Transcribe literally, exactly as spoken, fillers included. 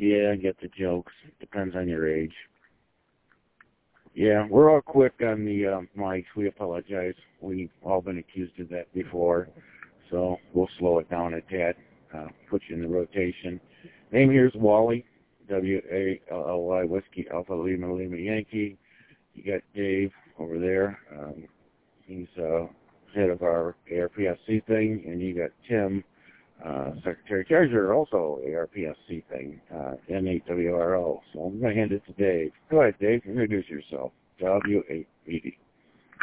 Yeah, I get the jokes. Depends on your age. Yeah, we're all quick on the uh, mics. We apologize. We've all been accused of that before, so we'll slow it down a tad, uh, put you in the rotation. Name here's Wally, W A L L Y, Whiskey, Alpha Lima Lima Yankee. You got Dave over there. Um, he's uh, head of our A R P S C thing, and you got Tim, uh, Secretary Treasurer, also A R P S C thing, uh, N eight W R O. So I'm going to hand it to Dave. Go ahead, Dave. Introduce yourself. W eight B D.